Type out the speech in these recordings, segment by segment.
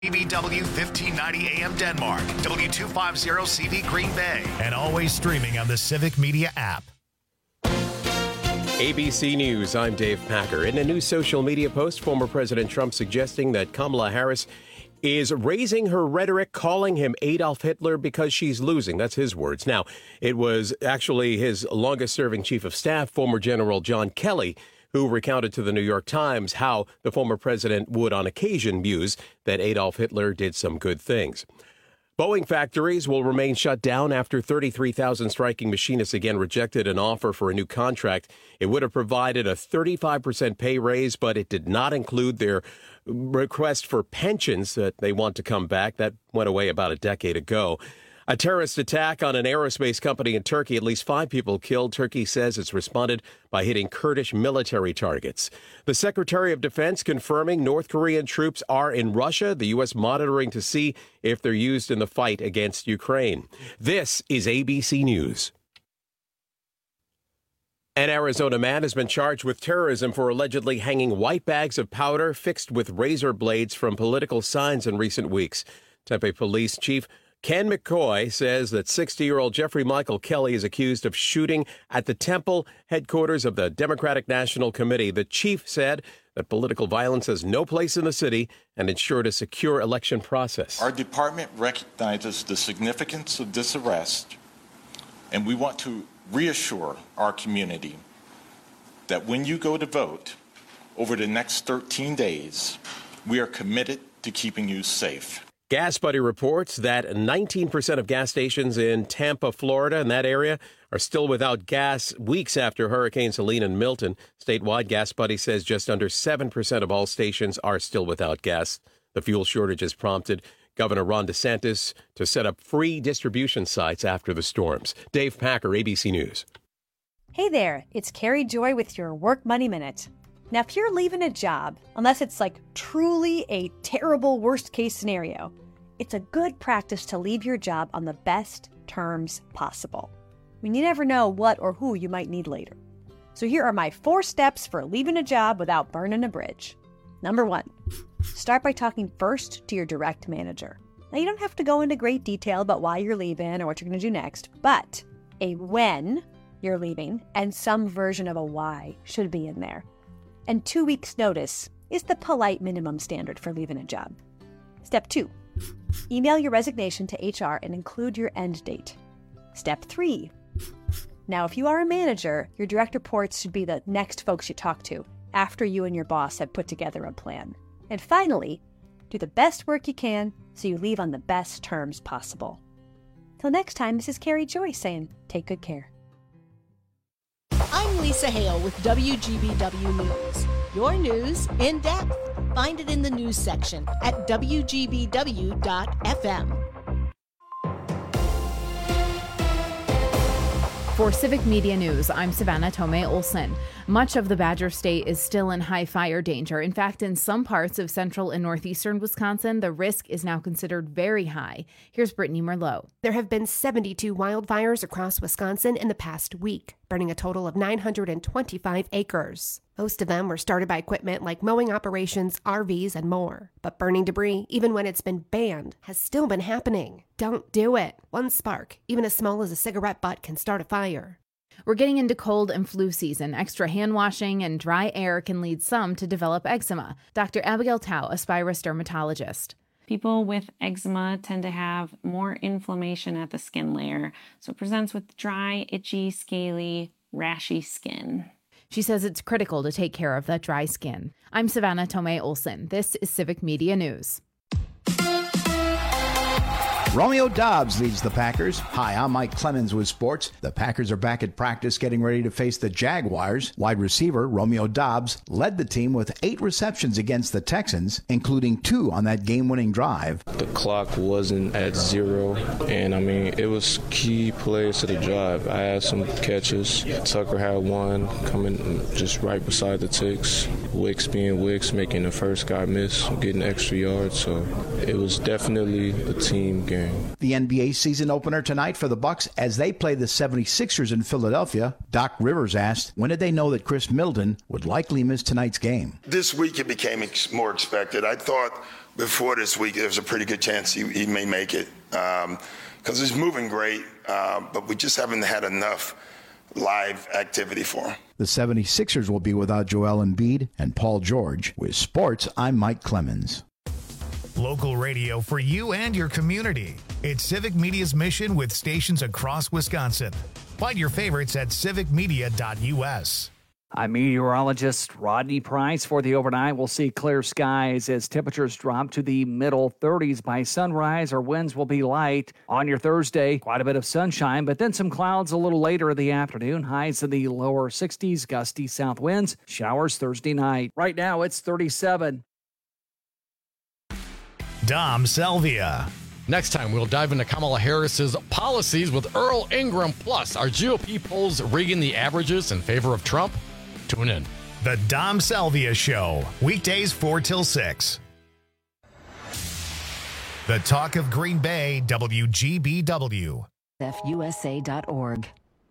BBW 1590 AM Denmark, W250CV Green Bay, and always streaming on the Civic Media app. ABC News, I'm Dave Packer. In a new social media post, former President Trump suggesting that Kamala Harris is raising her rhetoric, calling him Adolf Hitler because she's losing. That's his words. Now, it was actually his longest-serving chief of staff, former General John Kelly, who recounted to the New York Times how the former president would on occasion muse that Adolf Hitler did some good things. Boeing factories will remain shut down after 33,000 striking machinists again rejected an offer for a new contract. It would have provided a 35% pay raise, but it did not include their request for pensions that they want to come back. That went away about a decade ago. A terrorist attack on an aerospace company in Turkey. At least 5 people killed. Turkey says it's responded by hitting Kurdish military targets. The Secretary of Defense confirming North Korean troops are in Russia. The U.S. monitoring to see if they're used in the fight against Ukraine. This is ABC News. An Arizona man has been charged with terrorism for allegedly hanging white bags of powder fixed with razor blades from political signs in recent weeks. Tempe Police Chief Ken McCoy says that 60-year-old Jeffrey Michael Kelly is accused of shooting at the Temple headquarters of the Democratic National Committee. The chief said that political violence has no place in the city and ensured a secure election process. Our department recognizes the significance of this arrest, and we want to reassure our community that when you go to vote over the next 13 days, we are committed to keeping you safe. GasBuddy reports that 19% of gas stations in Tampa, Florida, and that area are still without gas weeks after Hurricanes Helene and Milton. Statewide, GasBuddy says just under 7% of all stations are still without gas. The fuel shortage has prompted Governor Ron DeSantis to set up free distribution sites after the storms. Dave Packer, ABC News. Hey there, it's Carrie Joy with your Work Money Minute. Now, if you're leaving a job, unless it's like truly a terrible worst-case scenario, it's a good practice to leave your job on the best terms possible. I mean, you never know what or who you might need later. So here are my 4 steps for leaving a job without burning a bridge. Number 1, start by talking first to your direct manager. Now, you don't have to go into great detail about why you're leaving or what you're going to do next, but a when you're leaving and some version of a why should be in there. And 2 weeks' notice is the polite minimum standard for leaving a job. Step 2, email your resignation to HR and include your end date. Step 3, now if you are a manager, your direct reports should be the next folks you talk to after you and your boss have put together a plan. And finally, do the best work you can so you leave on the best terms possible. Till next time, this is Carrie Joy saying, take good care. I'm Lisa Hale with WGBW News. Your news in depth. Find it in the news section at WGBW.FM. For Civic Media News, I'm Savannah Tomei Olson. Much of the Badger State is still in high fire danger. In fact, in some parts of central and northeastern Wisconsin, the risk is now considered very high. Here's Brittany Merlot. There have been 72 wildfires across Wisconsin in the past week, burning a total of 925 acres. Most of them were started by equipment like mowing operations, RVs, and more. But burning debris, even when it's been banned, has still been happening. Don't do it. One spark, even as small as a cigarette butt, can start a fire. We're getting into cold and flu season. Extra hand washing and dry air can lead some to develop eczema. Dr. Abigail Tao, a Spirus dermatologist. People with eczema tend to have more inflammation at the skin layer, so it presents with dry, itchy, scaly, rashy skin. She says it's critical to take care of that dry skin. I'm Savannah Tomei Olson. This is Civic Media News. Romeo Doubs leads the Packers. Hi, I'm Mike Clemens with sports. The Packers are back at practice getting ready to face the Jaguars. Wide receiver Romeo Doubs led the team with 8 receptions against the Texans, including 2 on that game-winning drive. The clock wasn't at 0, and it was key plays to the drive. I had some catches. Tucker had one coming just right beside the ticks. Wicks being Wicks, making the first guy miss, getting extra yards. So it was definitely a team game. The NBA season opener tonight for the Bucks as they play the 76ers in Philadelphia. Doc Rivers asked, when did they know that Chris Middleton would likely miss tonight's game? This week it became more expected. I thought before this week, there's a pretty good chance he may make it because he's moving great, but we just haven't had enough live activity for him. The 76ers will be without Joel Embiid and Paul George. With sports, I'm Mike Clemens. Local radio for you and your community. It's Civic Media's mission with stations across Wisconsin. Find your favorites at civicmedia.us. I'm meteorologist Rodney Price. For the overnight, we'll see clear skies as temperatures drop to the middle 30s by sunrise. Our winds will be light. On your Thursday, quite a bit of sunshine, but then some clouds a little later in the afternoon. Highs in the lower 60s, gusty south winds. Showers Thursday night. Right now, it's 37. Dom Salvia. Next time, we'll dive into Kamala Harris's policies with Earl Ingram. Plus, are GOP polls rigging the averages in favor of Trump? Tune in. The Dom Salvia Show, weekdays 4 till 6. The Talk of Green Bay, WGBW. FUSA.org.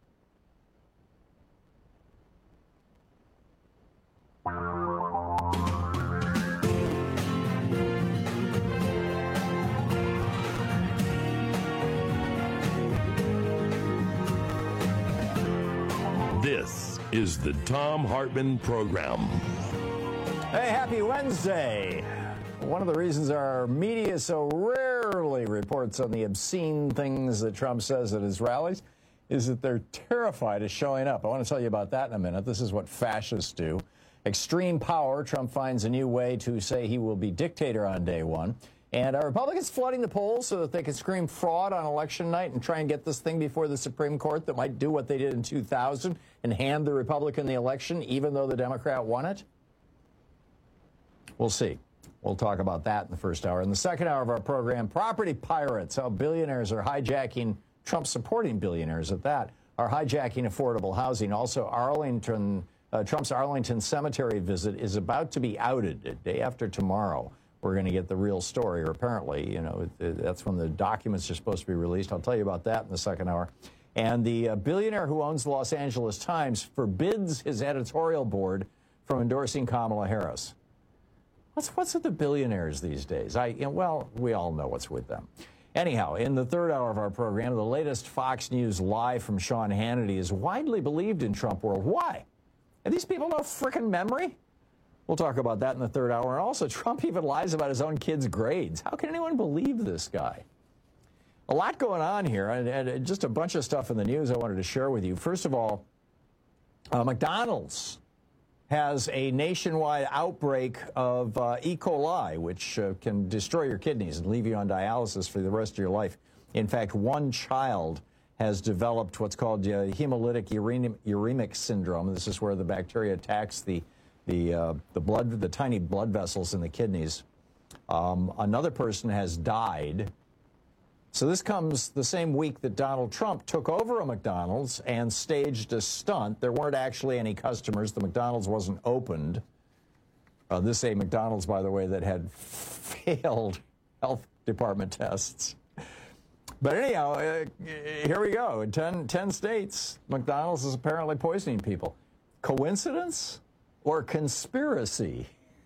This is the Thom Hartmann Program. Hey, happy Wednesday. One of the reasons our media so rarely reports on the obscene things that Trump says at his rallies is that they're terrified of showing up. I want to tell you about that in a minute. This is what fascists do. Extreme power. Trump finds a new way to say he will be dictator on day one. And are Republicans flooding the polls so that they can scream fraud on election night and try and get this thing before the Supreme Court that might do what they did in 2000 and hand the Republican the election even though the Democrat won it? We'll see. We'll talk about that in the first hour. In the second hour of our program, property pirates, how billionaires are hijacking, Trump-supporting billionaires at that, are hijacking affordable housing. Also, Trump's Arlington Cemetery visit is about to be outed day after tomorrow. We're going to get the real story, or apparently, that's when the documents are supposed to be released. I'll tell you about that in the second hour. And the billionaire who owns the Los Angeles Times forbids his editorial board from endorsing Kamala Harris. What's with the billionaires these days? Well, we all know what's with them. Anyhow, in the third hour of our program, the latest Fox News live from Sean Hannity is widely believed in Trump world. Why? Have these people no frickin' memory? We'll talk about that in the third hour. And also, Trump even lies about his own kids' grades. How can anyone believe this guy? A lot going on here, and just a bunch of stuff in the news I wanted to share with you. First of all, McDonald's has a nationwide outbreak of E. coli, which can destroy your kidneys and leave you on dialysis for the rest of your life. In fact, one child has developed what's called hemolytic uremic syndrome. This is where the bacteria attacks the tiny blood vessels in the kidneys. Another person has died. So this comes the same week that Donald Trump took over a McDonald's and staged a stunt. There weren't actually any customers. The McDonald's wasn't opened. This is a McDonald's, by the way, that had failed health department tests. But anyhow, here we go. In 10 states, McDonald's is apparently poisoning people. Coincidence or conspiracy?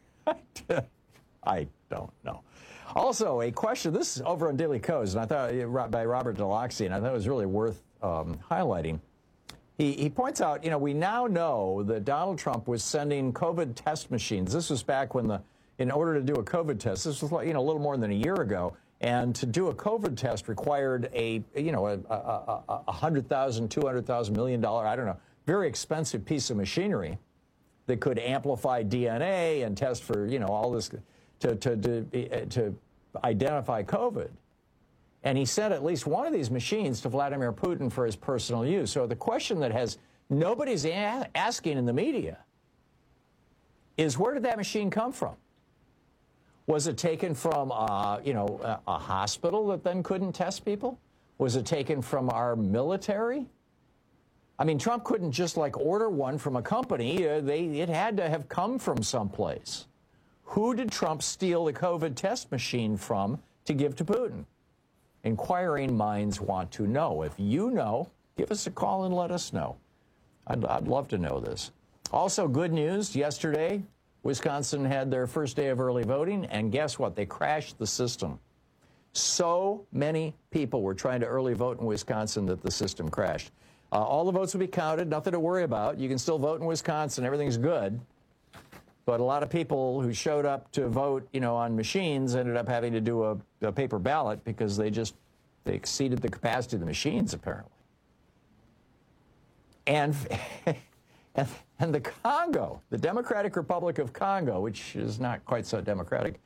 I don't know. Also, a question, this is over on Daily Kos, and I thought, by Robert Deloxy, and I thought it was really worth highlighting. He points out, we now know that Donald Trump was sending COVID test machines. This was back when in order to do a COVID test, this was a little more than a year ago, and to do a COVID test required a $100,000, $200,000, $1 million, I don't know, very expensive piece of machinery that could amplify DNA and test for, all this to identify COVID. And he sent at least one of these machines to Vladimir Putin for his personal use. So the question that nobody's asking in the media is, where did that machine come from? Was it taken from, a hospital that then couldn't test people? Was it taken from our military? I mean, Trump couldn't just order one from a company. It had to have come from someplace. Who did Trump steal the COVID test machine from to give to Putin? Inquiring minds want to know. If you know, give us a call and let us know. I'd love to know this. Also, good news. Yesterday, Wisconsin had their first day of early voting, and guess what? They crashed the system. So many people were trying to early vote in Wisconsin that the system crashed. All the votes will be counted, nothing to worry about. You can still vote in Wisconsin, everything's good. But a lot of people who showed up to vote, on machines ended up having to do a paper ballot because they exceeded the capacity of the machines, apparently. And the Congo, the Democratic Republic of Congo, which is not quite so democratic,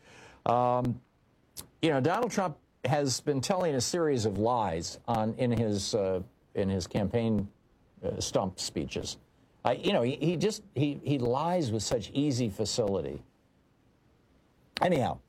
Donald Trump has been telling a series of lies in his campaign stump speeches. He lies with such easy facility. Anyhow,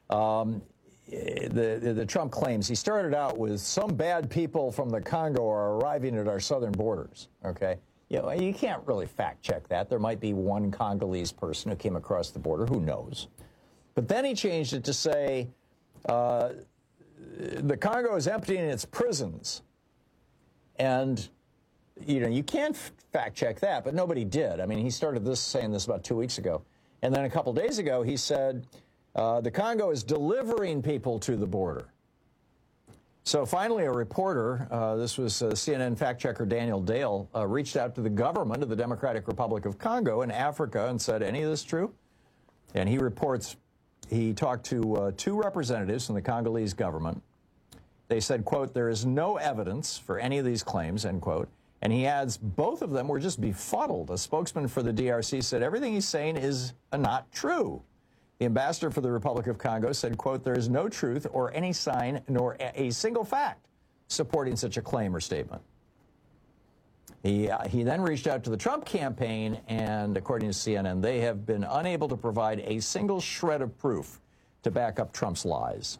the Trump claims he started out with some bad people from the Congo are arriving at our southern borders. Okay, you can't really fact check that. There might be one Congolese person who came across the border. Who knows? But then he changed it to say the Congo is emptying its prisons, and you can't fact check that, but nobody did. I mean, he started saying this about 2 weeks ago. And then a couple days ago, he said, the Congo is delivering people to the border. So finally, a reporter, this was CNN fact checker Daniel Dale, reached out to the government of the Democratic Republic of Congo in Africa and said, any of this true? And he reports he talked to 2 representatives from the Congolese government. They said, quote, there is no evidence for any of these claims, end quote. And he adds, both of them were just befuddled. A spokesman for the DRC said, everything he's saying is not true. The ambassador for the Republic of Congo said, quote, there is no truth or any sign nor a single fact supporting such a claim or statement. He then reached out to the Trump campaign, and according to CNN, they have been unable to provide a single shred of proof to back up Trump's lies.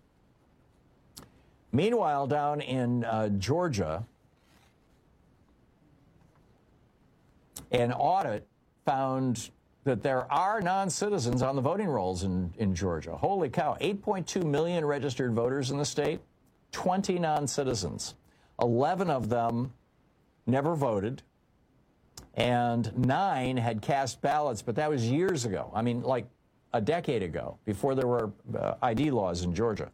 Meanwhile, down in Georgia, an audit found that there are non-citizens on the voting rolls in Georgia. Holy cow, 8.2 million registered voters in the state, 20 non-citizens. 11 of them never voted, and 9 had cast ballots, but that was years ago. I mean, like a decade ago, before there were ID laws in Georgia.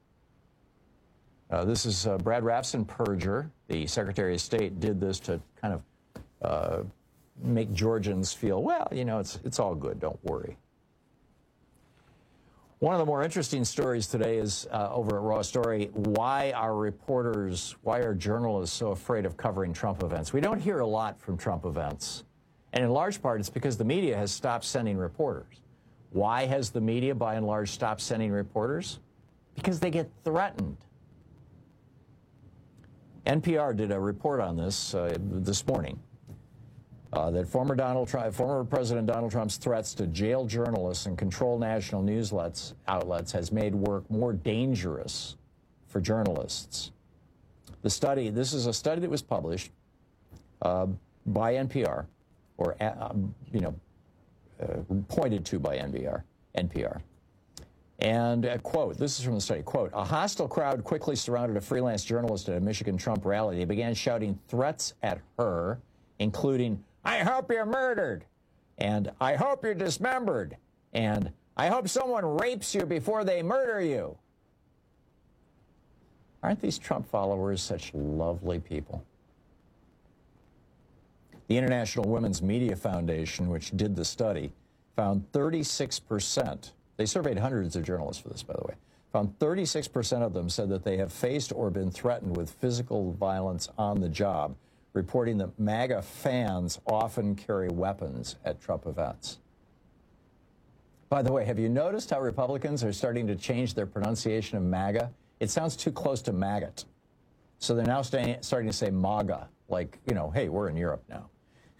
This is Brad Raffensperger, the Secretary of State, did this to kind of make Georgians feel, well, it's all good, don't worry. One of the more interesting stories today is over at Raw Story, why are journalists so afraid of covering Trump events? We don't hear a lot from Trump events. And in large part, it's because the media has stopped sending reporters. Why has the media, by and large, stopped sending reporters? Because they get threatened. NPR did a report on this this morning. That former President Donald Trump's threats to jail journalists and control national news outlets has made work more dangerous for journalists. This is a study that was published by NPR, or pointed to by NPR. And, quote, this is from the study, quote, a hostile crowd quickly surrounded a freelance journalist at a Michigan Trump rally. They began shouting threats at her, including, I hope you're murdered, and I hope you're dismembered, and I hope someone rapes you before they murder you. Aren't these Trump followers such lovely people? The International Women's Media Foundation, which did the study, found 36%. They surveyed hundreds of journalists for this, by the way. Found 36% of them said that they have faced or been threatened with physical violence on the job, reporting that MAGA fans often carry weapons at Trump events. By the way, have you noticed how Republicans are starting to change their pronunciation of MAGA? It sounds too close to maggot. So they're now starting to say MAGA, like, hey, we're in Europe now.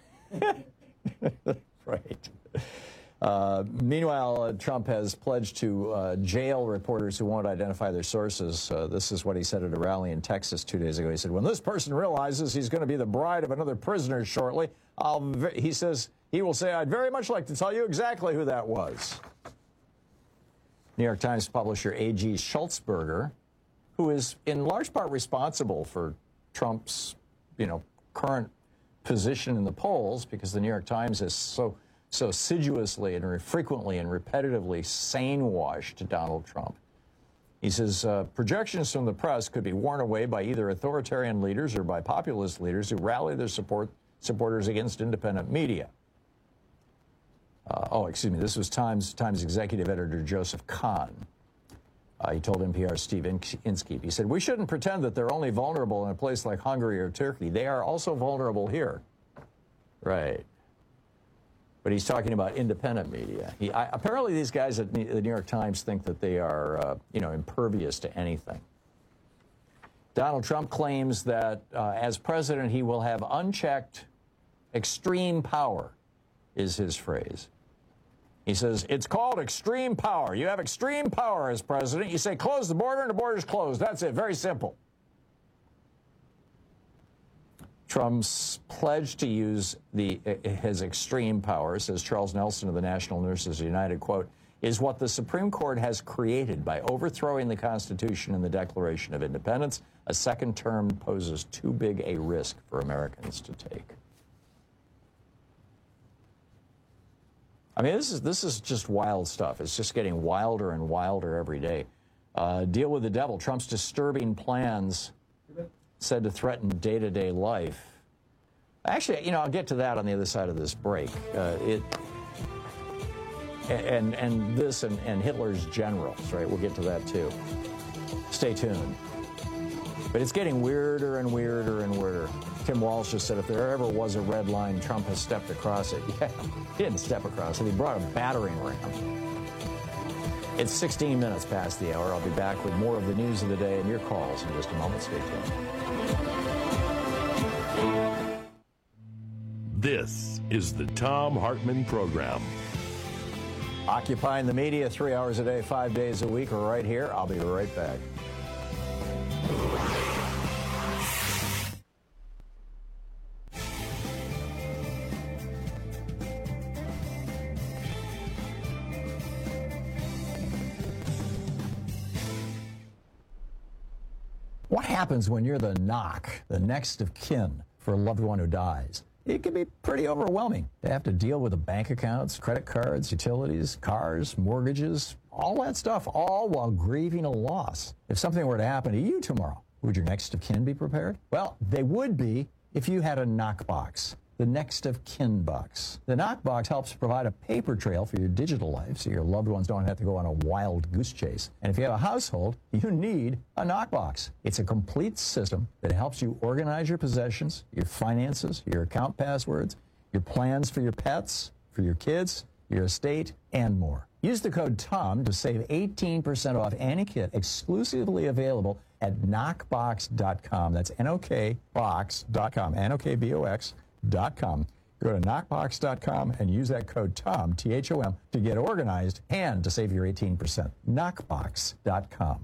Right. Meanwhile, Trump has pledged to jail reporters who won't identify their sources. This is what he said at a rally in Texas 2 days ago. He said, when this person realizes he's going to be the bride of another prisoner shortly, he says, he will say, I'd very much like to tell you exactly who that was. New York Times publisher A.G. Schultzberger, who is in large part responsible for Trump's, current position in the polls, because the New York Times has so so assiduously and frequently and repetitively sane-washed Donald Trump. He says projections from the press could be worn away by either authoritarian leaders or by populist leaders who rally their supporters against independent media. This was Times executive editor Joseph Kahn. He told NPR's Steve Inskeep. He said, "We shouldn't pretend that they're only vulnerable in a place like Hungary or Turkey. They are also vulnerable here." Right. But he's talking about independent media. Apparently these guys at the New York Times think that they are, impervious to anything. Donald Trump claims that as president, he will have unchecked extreme power, is his phrase. He says, it's called extreme power. You have extreme power as president. You say, close the border, and the border's closed. That's it. Very simple. Trump's pledge to use his extreme power, says Charles Nelson of the National Nurses United, quote, is what the Supreme Court has created by overthrowing the Constitution and the Declaration of Independence. A second term poses too big a risk for Americans to take. I mean, this is just wild stuff. It's just getting wilder and wilder every day. Deal with the devil. Trump's disturbing plans said to threaten day-to-day life. Actually, I'll get to that on the other side of this break. And this and Hitler's generals, right? We'll get to that too. Stay tuned. But it's getting weirder and weirder and weirder. Tim Walsh just said if there ever was a red line, Trump has stepped across it. Yeah, he didn't step across it. He brought a battering ram. It's 16 minutes past the hour. I'll be back with more of the news of the day and your calls in just a moment. Stay tuned. This is the Thom Hartmann Program. Occupying the media 3 hours a day, 5 days a week, right here. I'll be right back. What happens when you're the next of kin for a loved one who dies? It can be pretty overwhelming to have to deal with the bank accounts, credit cards, utilities, cars, mortgages, all that stuff, all while grieving a loss. If something were to happen to you tomorrow, would your next of kin be prepared? Well, they would be if you had a knockbox, the next of kin box. The knockbox helps provide a paper trail for your digital life so your loved ones don't have to go on a wild goose chase. And if you have a household, you need a knockbox. It's a complete system that helps you organize your possessions, your finances, your account passwords, your plans for your pets, for your kids, your estate, and more. Use the code TOM to save 18% off any kit exclusively available at knockbox.com. That's NOKBox.com, NOKBOX.com. Go to knockbox.com and use that code TOM, T-H-O-M, to get organized and to save your 18%. Knockbox.com.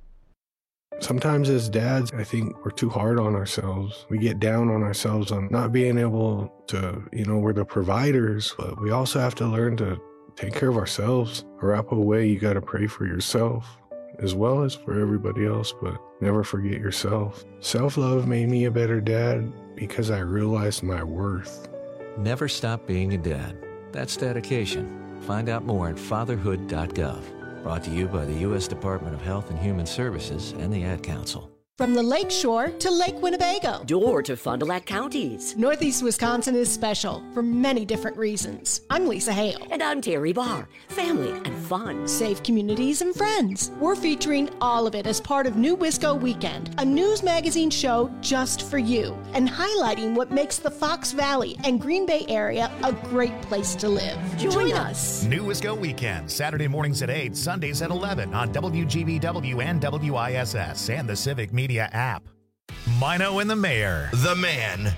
Sometimes as dads, I think we're too hard on ourselves. We get down on ourselves on not being able to, we're the providers, but we also have to learn to take care of ourselves. Wrap away, you got to pray for yourself as well as for everybody else, but never forget yourself. Self-love made me a better dad because I realized my worth. Never stop being a dad. That's dedication. Find out more at fatherhood.gov. Brought to you by the U.S. Department of Health and Human Services and the Ad Council. From the Lake Shore to Lake Winnebago. Door to Fond du Lac counties. Northeast Wisconsin is special for many different reasons. I'm Lisa Hale. And I'm Terry Barr. Family and fun. Safe communities and friends. We're featuring all of it as part of New Wisco Weekend, a news magazine show just for you, and highlighting what makes the Fox Valley and Green Bay area a great place to live. Join us. New Wisco Weekend, Saturday mornings at 8, Sundays at 11 on WGBW and WISS and the Civic Media app. Mino and the Mayor. The man,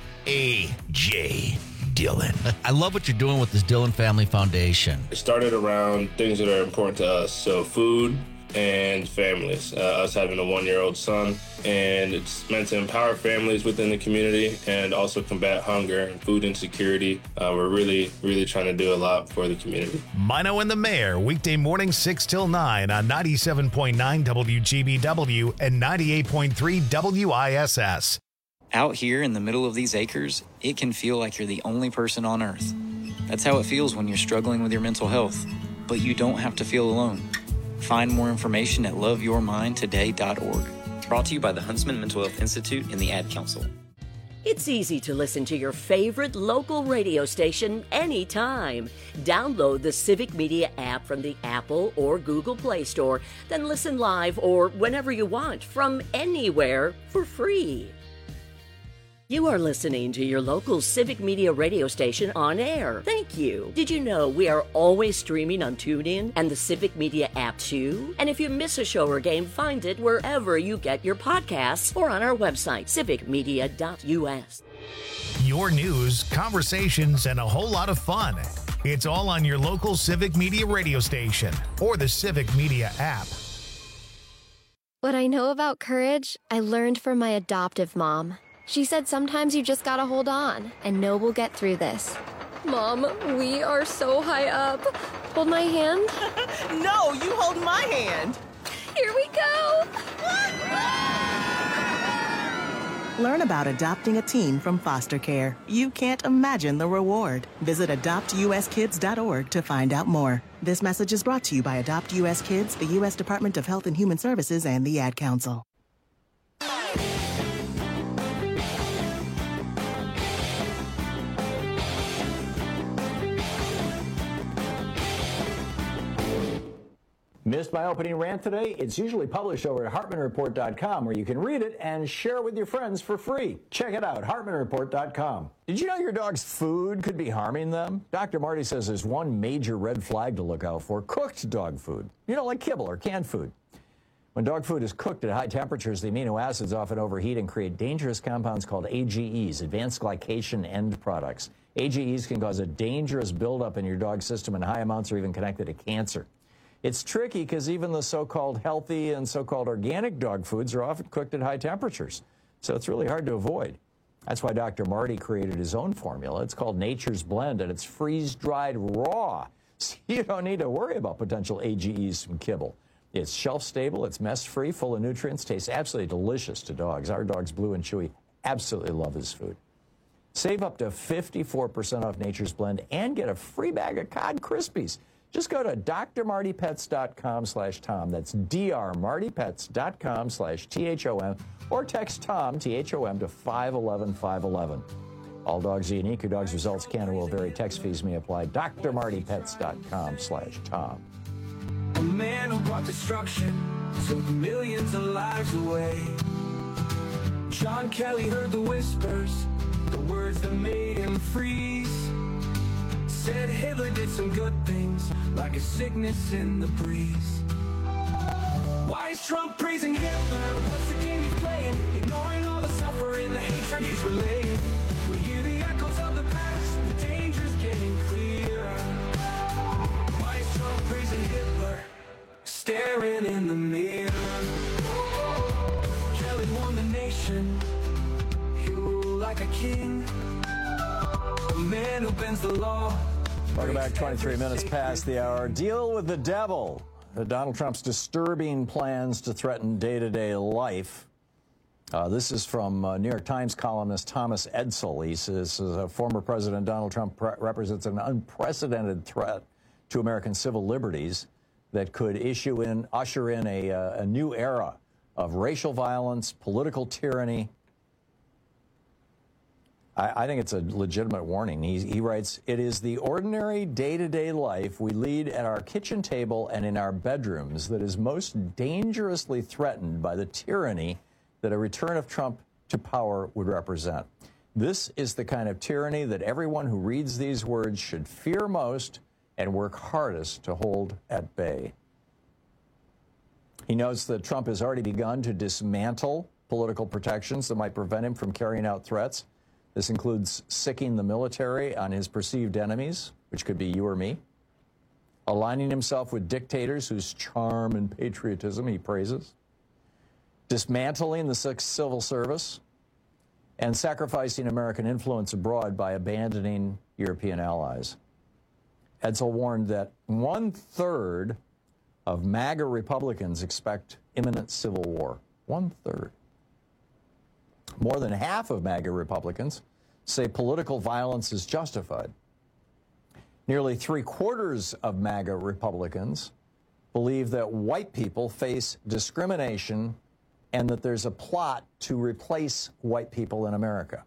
A.J. Dillon. I love what you're doing with this Dillon Family Foundation. It started around things that are important to us. So food and families. Us having a 1-year-old son. And it's meant to empower families within the community and also combat hunger and food insecurity. We're really, really trying to do a lot for the community. Mino and the Mayor, weekday mornings 6 till 9 on 97.9 WGBW and 98.3 WISS. Out here in the middle of these acres, it can feel like you're the only person on Earth. That's how it feels when you're struggling with your mental health. But you don't have to feel alone. Find more information at loveyourmindtoday.org. Brought to you by the Huntsman Mental Health Institute and the Ad Council. It's easy to listen to your favorite local radio station anytime. Download the Civic Media app from the Apple or Google Play Store, then listen live or whenever you want from anywhere for free. You are listening to your local Civic Media radio station on air. Thank you. Did you know we are always streaming on TuneIn and the Civic Media app too? And if you miss a show or game, find it wherever you get your podcasts or on our website, civicmedia.us. Your news, conversations, and a whole lot of fun. It's all on your local Civic Media radio station or the Civic Media app. What I know about courage, I learned from my adoptive mom. She said sometimes you just gotta hold on and know we'll get through this. Mom, we are so high up. Hold my hand. No, you hold my hand. Here we go. Learn about adopting a teen from foster care. You can't imagine the reward. Visit adoptuskids.org to find out more. This message is brought to you by Adopt U.S. Kids, the U.S. Department of Health and Human Services, and the Ad Council. Missed my opening rant today? It's usually published over at HartmanReport.com, where you can read it and share it with your friends for free. Check it out, HartmanReport.com. Did you know your dog's food could be harming them? Dr. Marty says there's one major red flag to look out for: cooked dog food. You know, like kibble or canned food. When dog food is cooked at high temperatures, the amino acids often overheat and create dangerous compounds called AGEs, advanced glycation end products. AGEs can cause a dangerous buildup in your dog's system, and high amounts are even connected to cancer. It's tricky because even the so-called healthy and so-called organic dog foods are often cooked at high temperatures, so it's really hard to avoid. That's why Dr. Marty created his own formula. It's called Nature's Blend, and it's freeze-dried raw, so you don't need to worry about potential AGEs from kibble. It's shelf-stable, it's mess-free, full of nutrients, tastes absolutely delicious to dogs. Our dogs, Blue and Chewy, absolutely love his food. Save up to 54% off Nature's Blend and get a free bag of Cod Krispies. Just go to drmartypets.com/Tom. That's drmartypets.com/THOM, or text Tom, THOM, to 511-511. All dogs are unique. Your dog's results can and will vary. Text fees may apply. drmartypets.com/Tom. A man who brought destruction, took millions of lives away. John Kelly heard the whispers, the words that made him freeze. Said Hitler did some good things, like a sickness in the breeze. Why is Trump praising Hitler? What's the game he's playing? Ignoring all the suffering, the hatred he's relaying. We hear the echoes of the past, the danger's getting clearer. Why is Trump praising Hitler? Staring in the mirror. Kelly won the nation, he ruled like a king. A man who bends the law. Welcome back, 23 minutes past the hour. Deal with the devil. Donald Trump's disturbing plans to threaten day-to-day life. This is from New York Times columnist Thomas Edsall. He says former President Donald Trump represents an unprecedented threat to American civil liberties that could usher in a new era of racial violence, political tyranny. I think it's a legitimate warning. He writes, "It is the ordinary day-to-day life we lead at our kitchen table and in our bedrooms that is most dangerously threatened by the tyranny that a return of Trump to power would represent. This is the kind of tyranny that everyone who reads these words should fear most and work hardest to hold at bay." He notes that Trump has already begun to dismantle political protections that might prevent him from carrying out threats. This includes sicking the military on his perceived enemies, which could be you or me, aligning himself with dictators whose charm and patriotism he praises, dismantling the civil service, and sacrificing American influence abroad by abandoning European allies. Edsall warned that 1/3 of MAGA Republicans expect imminent civil war. 1/3. More than half of MAGA Republicans say political violence is justified. Nearly 3/4 of MAGA Republicans believe that white people face discrimination and that there's a plot to replace white people in America.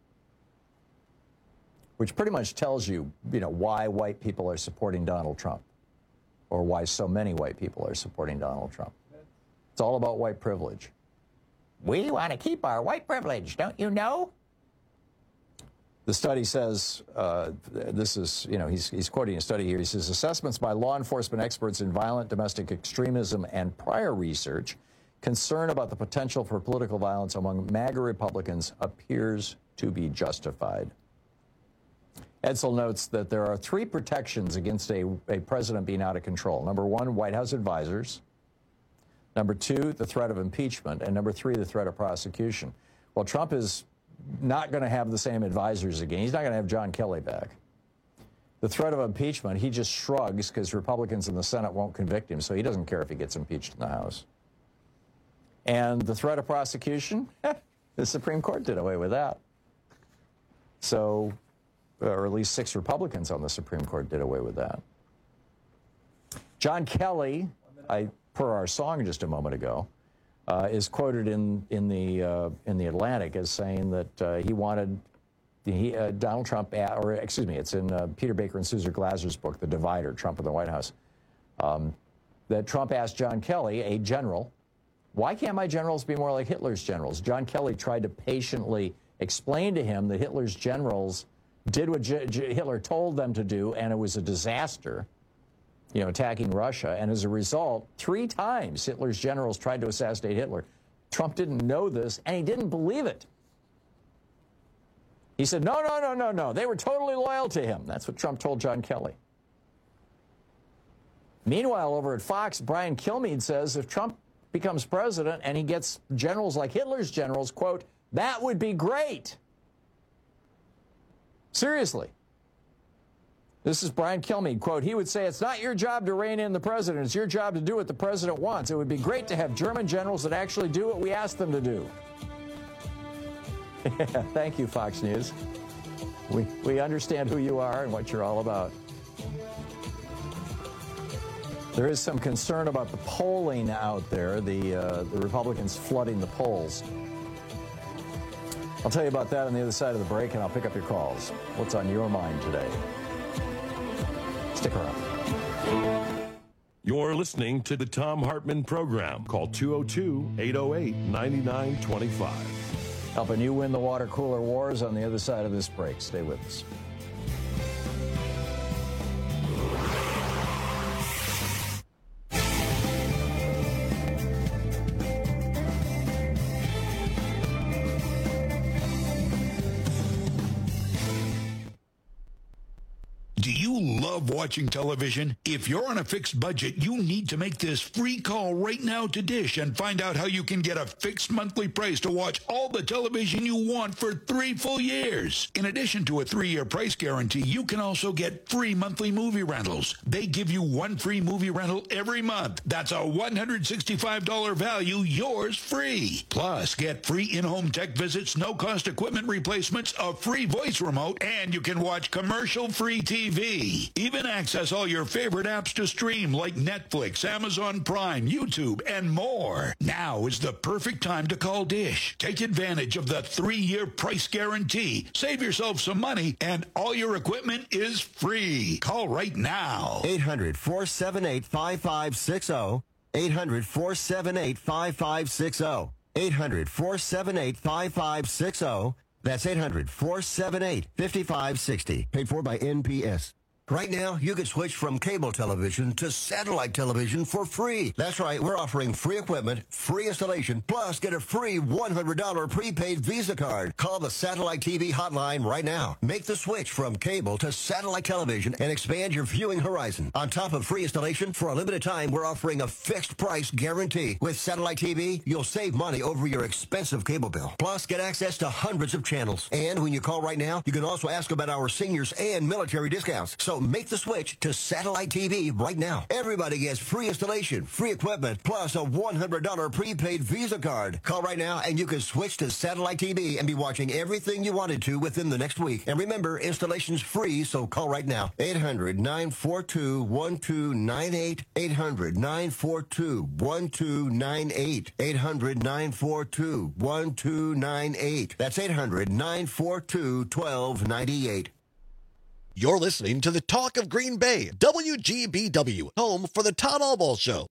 Which pretty much tells you, why white people are supporting Donald Trump, or why so many white people are supporting Donald Trump. It's all about white privilege. We want to keep our white privilege, don't you know? The study says, this is, he's quoting a study here. He says, assessments by law enforcement experts in violent domestic extremism and prior research, concern about the potential for political violence among MAGA Republicans appears to be justified. Edsel notes that there are 3 protections against a president being out of control. Number 1, White House advisors. Number 2, the threat of impeachment. And number 3, the threat of prosecution. Well, Trump is not going to have the same advisors again. He's not going to have John Kelly back. The threat of impeachment, he just shrugs because Republicans in the Senate won't convict him, so he doesn't care if he gets impeached in the House. And the threat of prosecution, the Supreme Court did away with that. So, or at least 6 Republicans on the Supreme Court did away with that. John Kelly, per our song just a moment ago, is quoted in the Atlantic as saying that he wanted Donald Trump, it's in Peter Baker and Susan Glasser's book, The Divider, Trump in the White House, that Trump asked John Kelly, a general, why can't my generals be more like Hitler's generals? John Kelly tried to patiently explain to him that Hitler's generals did what Hitler told them to do, and it was a disaster, attacking Russia. And as a result, 3 times Hitler's generals tried to assassinate Hitler. Trump didn't know this, and he didn't believe it. He said, no. They were totally loyal to him. That's what Trump told John Kelly. Meanwhile, over at Fox, Brian Kilmeade says if Trump becomes president and he gets generals like Hitler's generals, quote, that would be great. Seriously. This is Brian Kilmeade, quote, he would say, it's not your job to rein in the president. It's your job to do what the president wants. It would be great to have German generals that actually do what we ask them to do. Thank you, Fox News. We understand who you are and what you're all about. There is some concern about the polling out there, the Republicans flooding the polls. I'll tell you about that on the other side of the break, and I'll pick up your calls. What's on your mind today? Stick around. You're listening to the Thom Hartmann Program. Call 202-808-9925. Helping you win the water cooler wars on the other side of this break. Stay with us. Love watching television? If you're on a fixed budget, you need to make this free call right now to Dish and find out how you can get a fixed monthly price to watch all the television you want for 3 full years. In addition to a 3-year price guarantee, you can also get free monthly movie rentals. They give you 1 free movie rental every month. That's a $165 value, yours free. Plus, get free in-home tech visits, no-cost equipment replacements, a free voice remote, and you can watch commercial-free TV. Even access all your favorite apps to stream like Netflix, Amazon Prime, YouTube, and more. Now is the perfect time to call Dish. Take advantage of the 3-year price guarantee. Save yourself some money, and all your equipment is free. Call right now. 800-478-5560. 800-478-5560. 800-478-5560. That's 800-478-5560. Paid for by NPS. Right now, you can switch from cable television to satellite television for free. That's right, we're offering free equipment, free installation, plus get a free $100 prepaid Visa card. Call the Satellite TV hotline right now. Make the switch from cable to satellite television and expand your viewing horizon. On top of free installation, for a limited time, we're offering a fixed price guarantee. With Satellite TV, you'll save money over your expensive cable bill. Plus, get access to hundreds of channels. And when you call right now, you can also ask about our seniors and military discounts. So make the switch to satellite TV right now. Everybody gets free installation, free equipment, plus a $100 prepaid Visa card. Call right now and you can switch to satellite TV and be watching everything you wanted to within the next week. And remember, installation's free, so call right now. 800-942-1298. 800-942-1298. 800-942-1298. That's 800-942-1298. You're listening to the Talk of Green Bay, WGBW, home for the Todd Albaugh Show.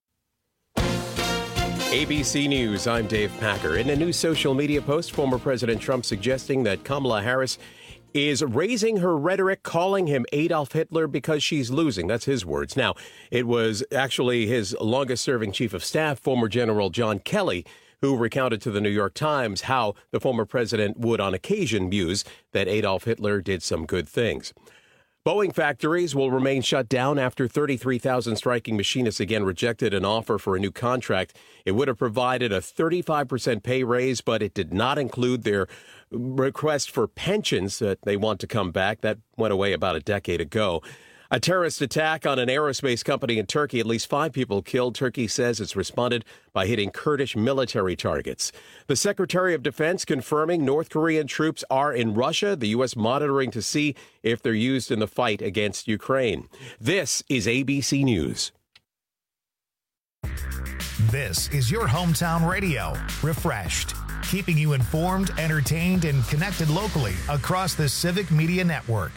ABC News, I'm Dave Packer. In a new social media post, former President Trump suggesting that Kamala Harris is raising her rhetoric, calling him Adolf Hitler because she's losing. That's his words. Now, it was actually his longest-serving chief of staff, former General John Kelly, who recounted to the New York Times how the former president would on occasion muse that Adolf Hitler did some good things. Boeing factories will remain shut down after 33,000 striking machinists again rejected an offer for a new contract. It would have provided a 35% pay raise, but it did not include their request for pensions that they want to come back. That went away about a decade ago. A terrorist attack on an aerospace company in Turkey. At least 5 people killed. Turkey says it's responded by hitting Kurdish military targets. The Secretary of Defense confirming North Korean troops are in Russia. The U.S. monitoring to see if they're used in the fight against Ukraine. This is ABC News. This is your hometown radio. Refreshed. Keeping you informed, entertained, and connected locally across the Civic Media Network.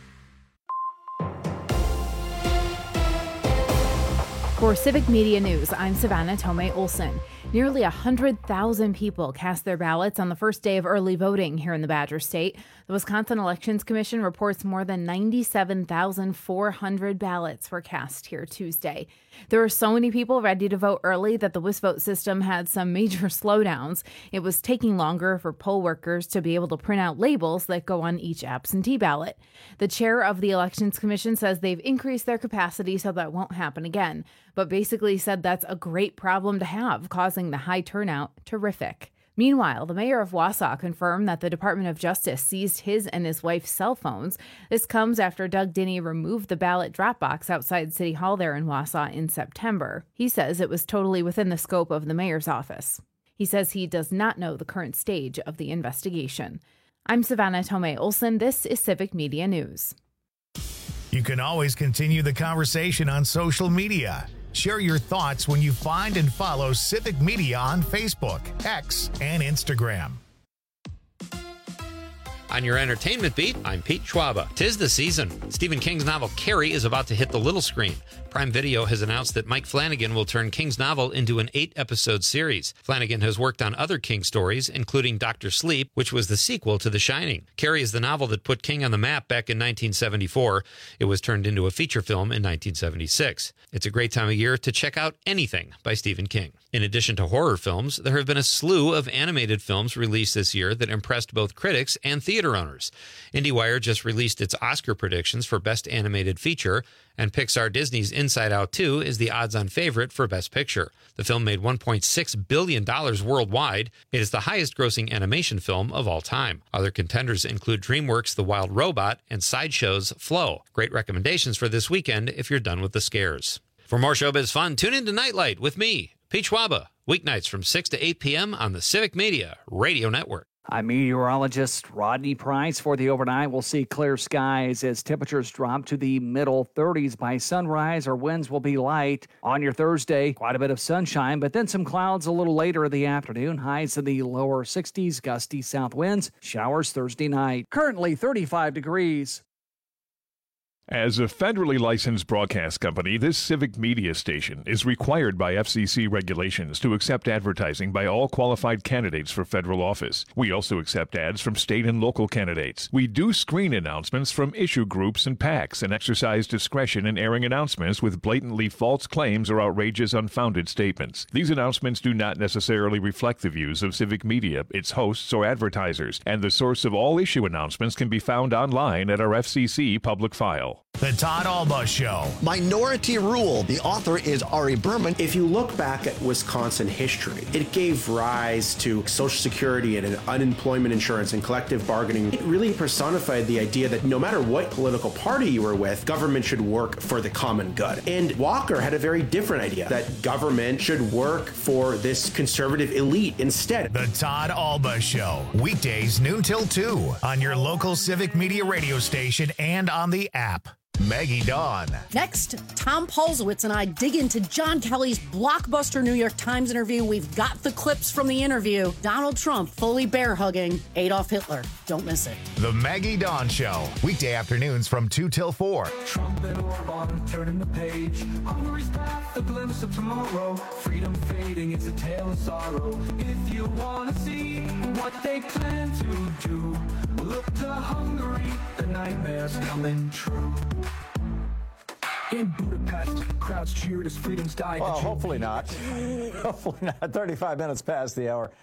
For Civic Media News, I'm Savannah Tomei Olson. Nearly 100,000 people cast their ballots on the first day of early voting here in the Badger State. The Wisconsin Elections Commission reports more than 97,400 ballots were cast here Tuesday. There were so many people ready to vote early that the WisVote system had some major slowdowns. It was taking longer for poll workers to be able to print out labels that go on each absentee ballot. The chair of the Elections Commission says they've increased their capacity so that won't happen again, but basically said that's a great problem to have, causing the high turnout terrific. Meanwhile, the mayor of Wausau confirmed that the Department of Justice seized his and his wife's cell phones. This comes after Doug Dinney removed the ballot drop box outside City Hall there in Wausau in September. He says it was totally within the scope of the mayor's office. He says he does not know the current stage of the investigation. I'm Savannah Tomei Olson. This is Civic Media News. You can always continue the conversation on social media. Share your thoughts when you find and follow Civic Media on Facebook, X, and Instagram. On your entertainment beat, I'm Pete Schwaba. 'Tis the season. Stephen King's novel Carrie is about to hit the little screen. Prime Video has announced that Mike Flanagan will turn King's novel into an 8-episode series. Flanagan has worked on other King stories, including Dr. Sleep, which was the sequel to The Shining. Carrie is the novel that put King on the map back in 1974. It was turned into a feature film in 1976. It's a great time of year to check out anything by Stephen King. In addition to horror films, there have been a slew of animated films released this year that impressed both critics and theater owners. IndieWire just released its Oscar predictions for Best Animated Feature, and Pixar Disney's Inside Out 2 is the odds-on favorite for Best Picture. The film made $1.6 billion worldwide. It is the highest-grossing animation film of all time. Other contenders include DreamWorks' The Wild Robot and Sideshow's Flow. Great recommendations for this weekend if you're done with the scares. For more showbiz fun, tune in to Nightlight with me, Pete Schwaba, weeknights from 6 to 8 p.m. on the Civic Media Radio Network. I'm meteorologist Rodney Price. For the overnight, we'll see clear skies as temperatures drop to the middle 30s by sunrise. Our winds will be light. On your Thursday, quite a bit of sunshine, but then some clouds a little later in the afternoon. Highs in the lower 60s, gusty south winds. Showers Thursday night. Currently 35 degrees. As a federally licensed broadcast company, this Civic Media station is required by FCC regulations to accept advertising by all qualified candidates for federal office. We also accept ads from state and local candidates. We do screen announcements from issue groups and PACs and exercise discretion in airing announcements with blatantly false claims or outrageous, unfounded statements. These announcements do not necessarily reflect the views of Civic Media, its hosts, or advertisers, and the source of all issue announcements can be found online at our FCC public file. The Todd Alba Show. Minority Rule. The author is Ari Berman. If you look back at Wisconsin history, it gave rise to Social Security and unemployment insurance and collective bargaining. It really personified the idea that no matter what political party you were with, government should work for the common good. And Walker had a very different idea, that government should work for this conservative elite instead. The Todd Alba Show. Weekdays noon till 2 on your local Civic Media radio station and on the app. Maggie Dawn. Next, Tom Paulsowitz and I dig into John Kelly's blockbuster New York Times interview. We've got the clips from the interview. Donald Trump fully bear-hugging Adolf Hitler. Don't miss it. The Maggie Dawn Show. Weekday afternoons from 2 till 4. Trump and Orban turning the page. Hungary's path, a glimpse of tomorrow. Freedom fading, it's a tale of sorrow. If you want to see what they plan to do, look to Hungary, the nightmare's coming true. In Budapest, crowds cheered as freedoms died. Well, hopefully not. Hopefully not. 35 minutes past the hour.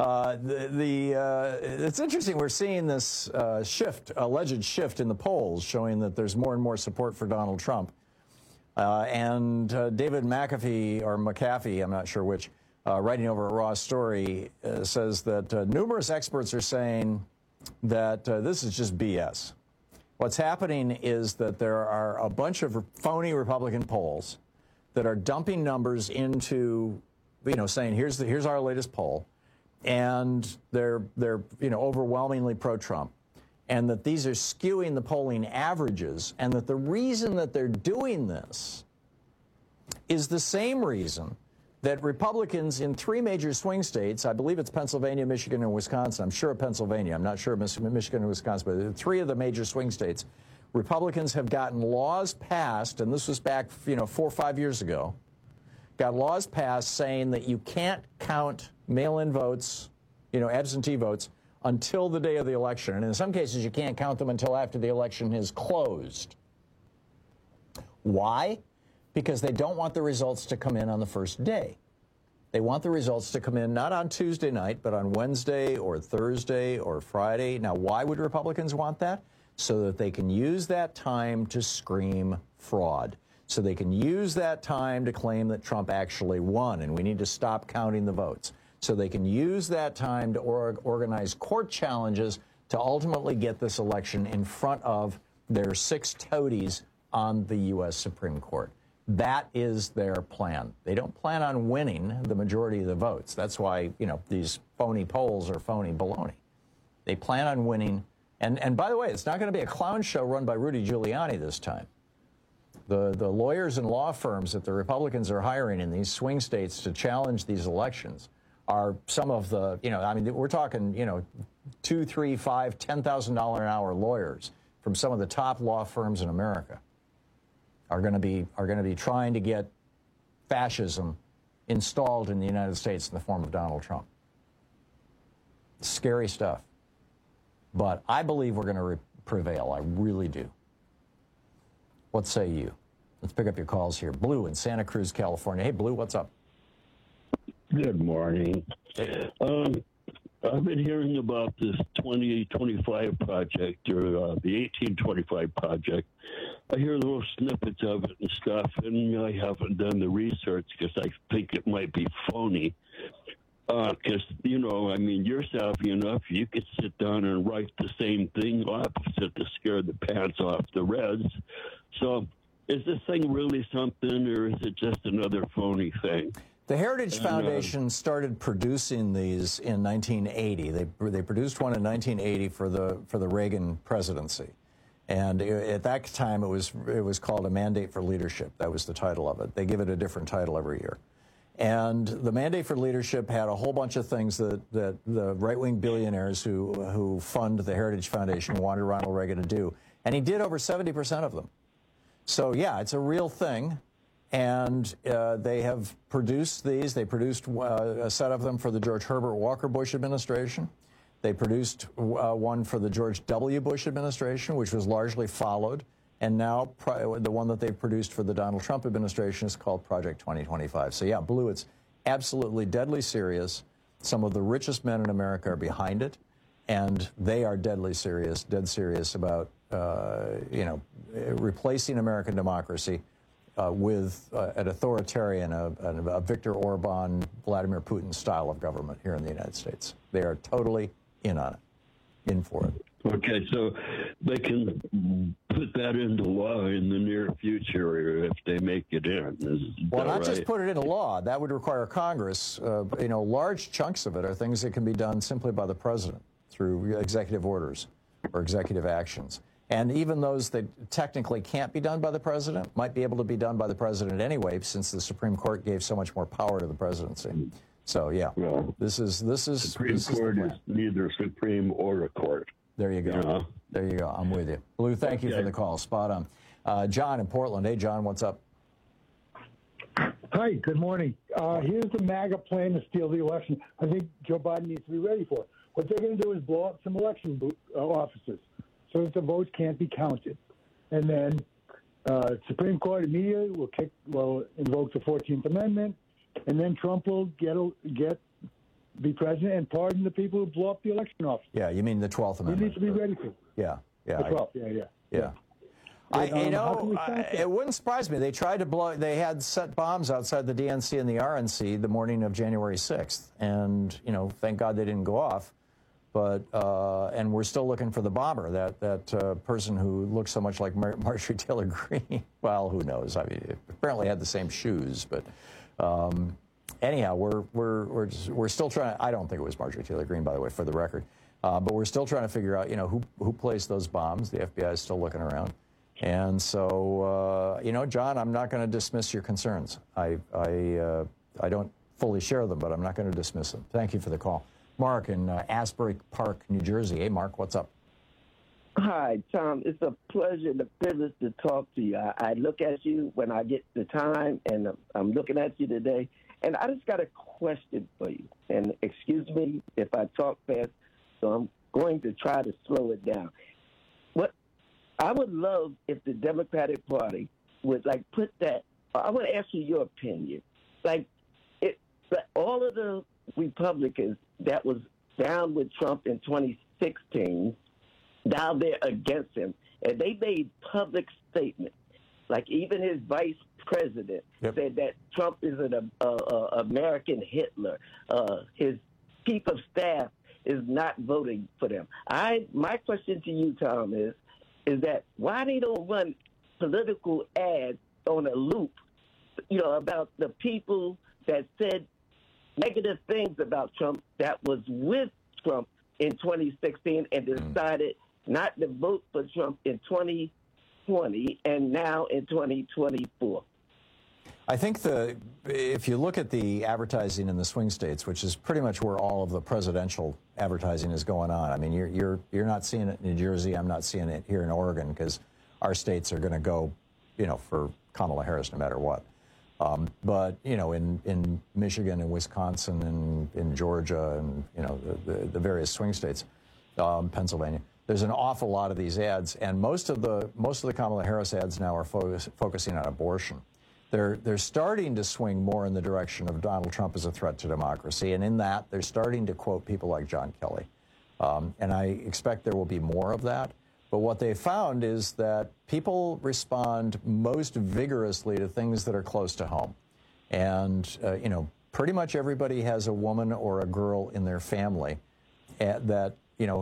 It's interesting. We're seeing this alleged shift in the polls, showing that there's more and more support for Donald Trump. And David McAfee, or McAfee, I'm not sure which, writing over at Raw Story, says that numerous experts are saying that this is just BS. What's happening is that there are a bunch of phony Republican polls that are dumping numbers into, saying here's our latest poll, and they're overwhelmingly pro-Trump, and that these are skewing the polling averages, and that the reason that they're doing this is the same reason that Republicans in 3 major swing states, I believe it's Pennsylvania, Michigan, and Wisconsin. I'm sure of Pennsylvania. I'm not sure of Michigan and Wisconsin, but 3 of the major swing states, Republicans have gotten laws passed, and this was back, 4 or 5 years ago, got laws passed saying that you can't count mail-in votes, absentee votes, until the day of the election. And in some cases, you can't count them until after the election is closed. Why? Because they don't want the results to come in on the first day. They want the results to come in not on Tuesday night, but on Wednesday or Thursday or Friday. Now, why would Republicans want that? So that they can use that time to scream fraud. So they can use that time to claim that Trump actually won and we need to stop counting the votes. So they can use that time to organize court challenges to ultimately get this election in front of their 6 toadies on the U.S. Supreme Court. That is their plan. They don't plan on winning the majority of the votes. That's why, these phony polls are phony baloney. They plan on winning. And by the way, it's not going to be a clown show run by Rudy Giuliani this time. The lawyers and law firms that the Republicans are hiring in these swing states to challenge these elections are some of the, we're talking, $2,000, $3,000, $5,000, $10,000 an hour lawyers from some of the top law firms in America. Are going to be trying to get fascism installed in the United States in the form of Donald Trump. Scary stuff. But I believe we're going to prevail. I really do. What say you? Let's pick up your calls here. Blue in Santa Cruz, California. Hey, Blue, what's up? Good morning. I've been hearing about this 2025 project, or the 1825 project. I hear little snippets of it and stuff, and I haven't done the research because I think it might be phony. Because, you're savvy enough, you could sit down and write the same thing opposite to scare the pants off the Reds. So is this thing really something, or is it just another phony thing? The Heritage Foundation started producing these in 1980. They produced one in 1980 for the Reagan presidency. And at that time, it was called A Mandate for Leadership. That was the title of it. They give it a different title every year. And the Mandate for Leadership had a whole bunch of things that the right-wing billionaires who fund the Heritage Foundation wanted Ronald Reagan to do. And he did over 70% of them. So, yeah, it's a real thing. And they have produced these. They produced a set of them for the George Herbert Walker Bush administration. They produced one for the George W. Bush administration, which was largely followed. And now the one that they've produced for the Donald Trump administration is called Project 2025. So, yeah, Blue, it's absolutely deadly serious. Some of the richest men in America are behind it. And they are dead serious about replacing American democracy with an authoritarian, a Viktor Orban, Vladimir Putin style of government here in the United States. They are totally in on it, in for it. Okay, so they can put that into law in the near future if they make it in. Well, not just put it into law. That would require Congress. Large chunks of it are things that can be done simply by the president through executive orders or executive actions. And even those that technically can't be done by the president might be able to be done by the president anyway, since the Supreme Court gave so much more power to the presidency. So, yeah, this is Supreme Court is neither supreme or a court. There you go. Yeah. There you go. I'm with you. Lou, thank you for the call. Spot on. John in Portland. Hey, John, what's up? Hi, good morning. Here's the MAGA plan to steal the election. I think Joe Biden needs to be ready for it. What they're going to do is blow up some election offices so that the votes can't be counted. And then Supreme Court immediately will invoke the 14th Amendment, and then Trump will be president and pardon the people who blow up the election office. Yeah, you mean the 12th Amendment. He needs to be ready for it. Yeah. The 12th, yeah. It wouldn't surprise me. They tried to blow. They had set bombs outside the DNC and the RNC the morning of January 6th, and thank God they didn't go off. But and we're still looking for the bomber, that person who looks so much like Marjorie Taylor Greene. Well, who knows? I mean, apparently had the same shoes, but. Anyhow, we're still trying. I don't think it was Marjorie Taylor Greene, by the way, for the record. But we're still trying to figure out, who placed those bombs. The FBI is still looking around, and so John, I'm not going to dismiss your concerns. I don't fully share them, but I'm not going to dismiss them. Thank you for the call, Mark in Asbury Park, New Jersey. Hey, Mark, what's up? Hi, Tom. It's a pleasure and a privilege to talk to you. I look at you when I get the time, and I'm looking at you today. And I just got a question for you. And excuse me if I talk fast, so I'm going to try to slow it down. What I would love if the Democratic Party would put that. I want to ask you your opinion. All of the Republicans that was down with Trump in 2016, now they're against him, and they made public statements. Even his vice president said that Trump is an American Hitler. His chief of staff is not voting for them. My question to you, Tom, is that why they don't run political ads on a loop, about the people that said negative things about Trump that was with Trump in 2016 and decided not to vote for Trump in 2020 and now in 2024. I think if you look at the advertising in the swing states, which is pretty much where all of the presidential advertising is going on. I mean, you're not seeing it in New Jersey. I'm not seeing it here in Oregon because our states are going to go, for Kamala Harris no matter what. But in Michigan and Wisconsin and in Georgia and the various swing states, Pennsylvania. There's an awful lot of these ads, and most of the Kamala Harris ads now are focusing on abortion. They're starting to swing more in the direction of Donald Trump as a threat to democracy, and in that they're starting to quote people like John Kelly, and I expect there will be more of that. But what they found is that people respond most vigorously to things that are close to home, and pretty much everybody has a woman or a girl in their family that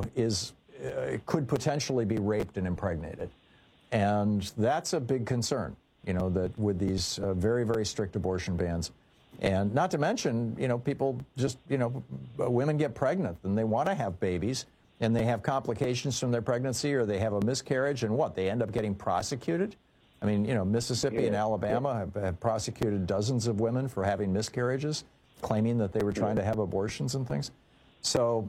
could potentially be raped and impregnated. And that's a big concern, that with these very, very strict abortion bans. And not to mention, people just, women get pregnant and they want to have babies and they have complications from their pregnancy or they have a miscarriage and what? They end up getting prosecuted? I mean, Mississippi and Alabama have prosecuted dozens of women for having miscarriages, claiming that they were trying to have abortions and things. So,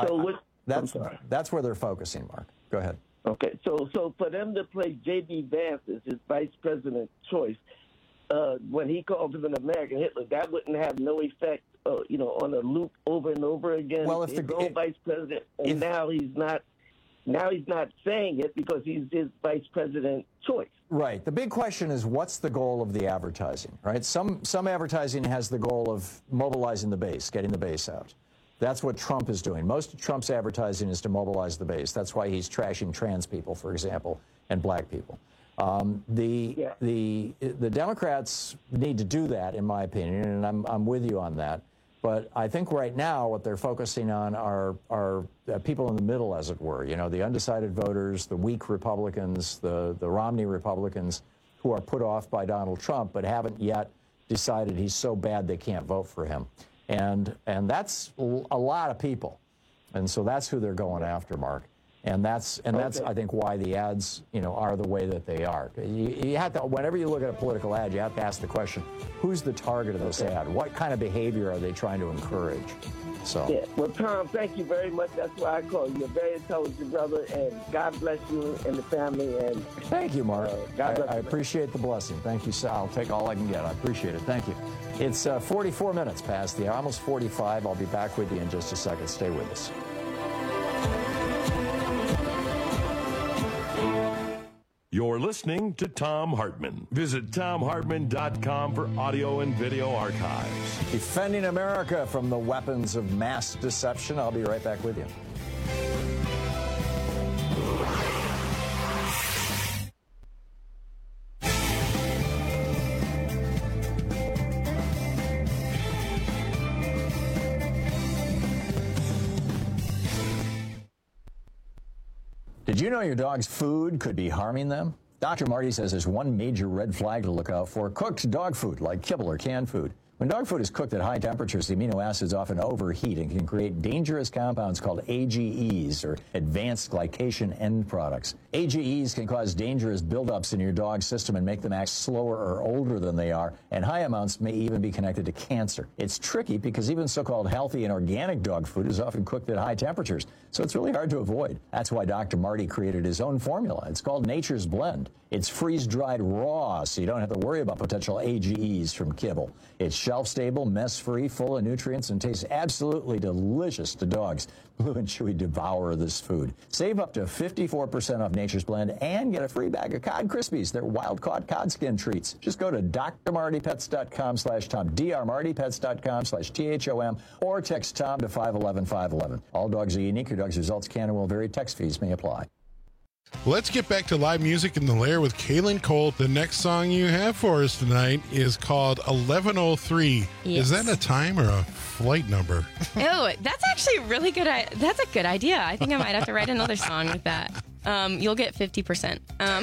that's where they're focusing, Mark. Go ahead. Okay, so for them to play J.D. Vance as his vice president choice, when he called him an American Hitler, that wouldn't have no effect, on a loop over and over again. Well, if the vice president, and now he's not saying it because he's his vice president choice. Right. The big question is, what's the goal of the advertising? Right. Some advertising has the goal of mobilizing the base, getting the base out. That's what Trump is doing. Most of Trump's advertising is to mobilize the base. That's why he's trashing trans people, for example, and black people. The Democrats need to do that, in my opinion, and I'm with you on that. But I think right now what they're focusing on are people in the middle, as it were. You know, the undecided voters, the weak Republicans, the Romney Republicans, who are put off by Donald Trump but haven't yet decided he's so bad they can't vote for him. And that's a lot of people. And so that's who they're going after, Mark. And that's I think why the ads, you know, are the way that they are. You have to, whenever you look at a political ad, you have to ask the question, who's the target of this ad? What kind of behavior are they trying to encourage? So. Yeah. Well, Tom, thank you very much. That's why I call you. You're a very intelligent brother, and God bless you and the family. And thank you, Mark. I appreciate the blessing. Thank you, sir. I'll take all I can get. I appreciate it. Thank you. It's 44 minutes past the hour, almost 45. I'll be back with you in just a second. Stay with us. You're listening to Thom Hartmann. Visit ThomHartmann.com for audio and video archives. Defending America from the weapons of mass deception. I'll be right back with you. Did you know your dog's food could be harming them? Dr. Marty says there's one major red flag to look out for: cooked dog food like kibble or canned food. When dog food is cooked at high temperatures, the amino acids often overheat and can create dangerous compounds called AGEs, or advanced glycation end products. AGEs can cause dangerous buildups in your dog's system and make them act slower or older than they are, and high amounts may even be connected to cancer. It's tricky because even so-called healthy and organic dog food is often cooked at high temperatures, so it's really hard to avoid. That's why Dr. Marty created his own formula. It's called Nature's Blend. It's freeze-dried raw, so you don't have to worry about potential AGEs from kibble. It's shelf-stable, mess-free, full of nutrients, and tastes absolutely delicious to dogs. Blue and Chewy devour this food. Save up to 54% off Nature's Blend and get a free bag of Cod Krispies. They're wild-caught cod skin treats. Just go to drmartypets.com/Tom, drmartypets.com/THOM, or text Tom to 511-511. All dogs are unique. Your dog's results can and will vary. Text fees may apply. Let's get back to live music in the Lair with Kaylin Cole. The next song you have for us tonight is called 1103. Yes. Is that a time or a flight number? Oh, that's actually really good. That's a good idea. I think I might have to write another song with that. You'll get 50%.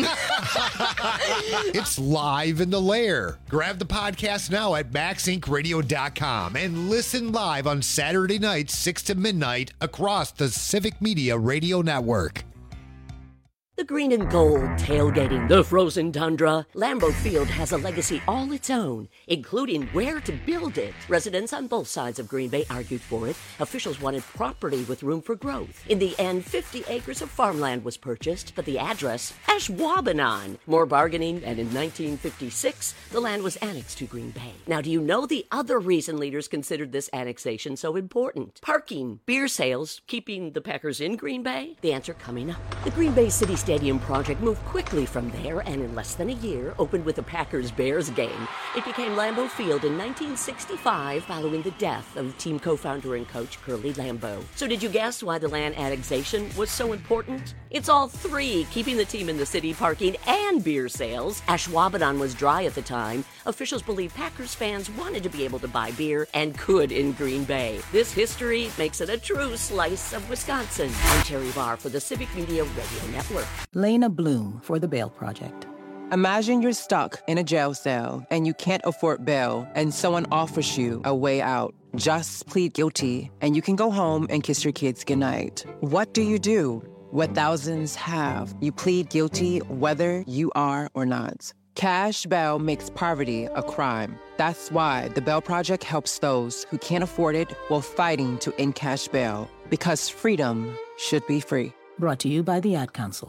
It's live in the Lair. Grab the podcast now at MaxIncRadio.com and listen live on Saturday nights, 6 to midnight, across the Civic Media Radio Network. The green and gold tailgating the frozen tundra. Lambeau Field has a legacy all its own, including where to build it. Residents on both sides of Green Bay argued for it. Officials wanted property with room for growth. In the end, 50 acres of farmland was purchased, but the address, Ashwaubenon. More bargaining, and in 1956, the land was annexed to Green Bay. Now, do you know the other reason leaders considered this annexation so important? Parking, beer sales, keeping the Packers in Green Bay? The answer coming up. The Green Bay City Stadium project moved quickly from there, and in less than a year opened with a Packers-Bears game. It became Lambeau Field in 1965 following the death of team co-founder and coach Curly Lambeau. So did you guess why the land annexation was so important? It's all three: keeping the team in the city, parking, and beer sales. Ashwaubenon was dry at the time. Officials believe Packers fans wanted to be able to buy beer and could in Green Bay. This history makes it a true slice of Wisconsin. I'm Terry Barr for the Civic Media Radio Network. Lena Bloom for the Bail Project. Imagine you're stuck in a jail cell and you can't afford bail, and someone offers you a way out. Just plead guilty and you can go home and kiss your kids goodnight. What do you do? What thousands have. You plead guilty whether you are or not. Cash bail makes poverty a crime. That's why the Bail Project helps those who can't afford it while fighting to end cash bail. Because freedom should be free. Brought to you by the Ad Council.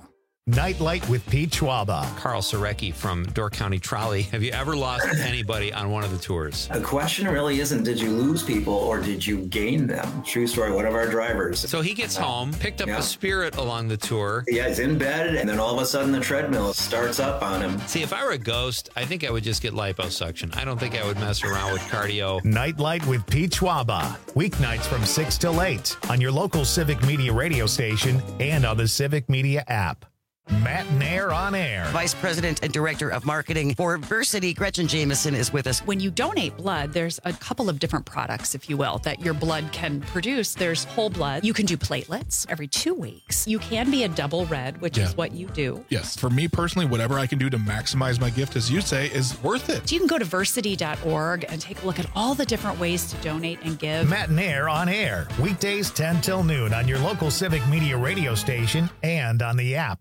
Nightlight with Pete Schwaba. Carl Sorecki from Door County Trolley. Have you ever lost anybody on one of the tours? The question really isn't did you lose people or did you gain them? True story, one of our drivers. So he gets home, picked up a Spirit along the tour. Yeah, he's in bed, and then all of a sudden the treadmill starts up on him. See, if I were a ghost, I think I would just get liposuction. I don't think I would mess around with cardio. Nightlight with Pete Schwaba. Weeknights from 6 till 8 on your local Civic Media radio station and on the Civic Media app. Matt Nair on Air. Vice President and Director of Marketing for Versity, Gretchen Jameson, is with us. When you donate blood, there's a couple of different products, if you will, that your blood can produce. There's whole blood. You can do platelets every 2 weeks. You can be a double red, which is what you do. Yes. For me personally, whatever I can do to maximize my gift, as you say, is worth it. So you can go to versity.org and take a look at all the different ways to donate and give. Matt Nair on Air. Weekdays 10 till noon on your local Civic Media radio station and on the app.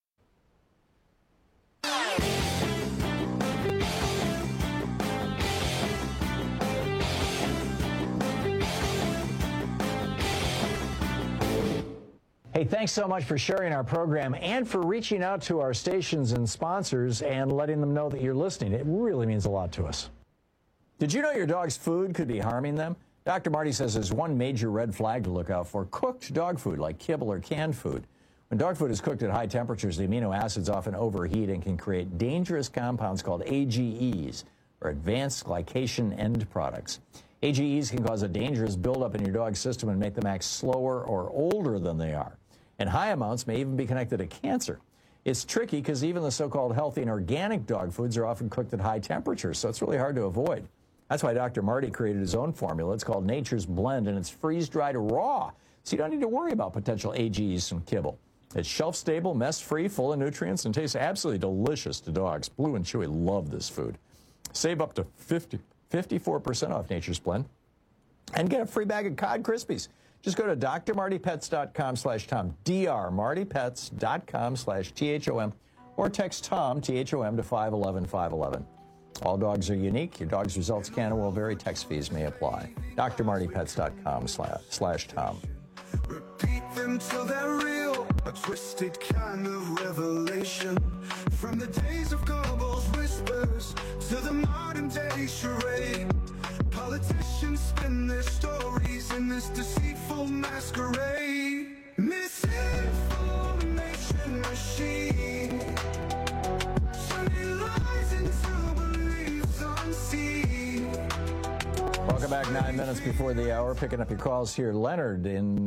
Hey, thanks so much for sharing our program and for reaching out to our stations and sponsors and letting them know that you're listening. It really means a lot to us. Did you know your dog's food could be harming them? Dr. Marty says there's one major red flag to look out for: cooked dog food like kibble or canned food. When dog food is cooked at high temperatures, the amino acids often overheat and can create dangerous compounds called AGEs, or advanced glycation end products. AGEs can cause a dangerous buildup in your dog's system and make them act slower or older than they are. And high amounts may even be connected to cancer. It's tricky because even the so-called healthy and organic dog foods are often cooked at high temperatures, so it's really hard to avoid. That's why Dr. Marty created his own formula. It's called Nature's Blend, and it's freeze-dried raw, so you don't need to worry about potential AGEs from kibble. It's shelf-stable, mess-free, full of nutrients, and tastes absolutely delicious to dogs. Blue and Chewy love this food. Save up to 54% off Nature's Blend and get a free bag of Cod Krispies. Just go to drmartypets.com/Tom, drmartypets.com/THOM, or text Tom, THOM, to 511-511. All dogs are unique. Your dog's results can and will vary. Text fees may apply. drmartypets.com/Tom. Repeat them till they're real, a twisted kind of revelation. From the days of Goebbels' whispers to the modern day charade, politicians spin their stories in this deceitful masquerade. Misinformation machine, turning lies into beliefs unseen. Welcome back. 9 minutes before the hour. Picking up your calls here. Leonard in,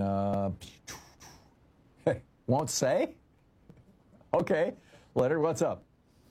won't say? Okay. Leonard, what's up?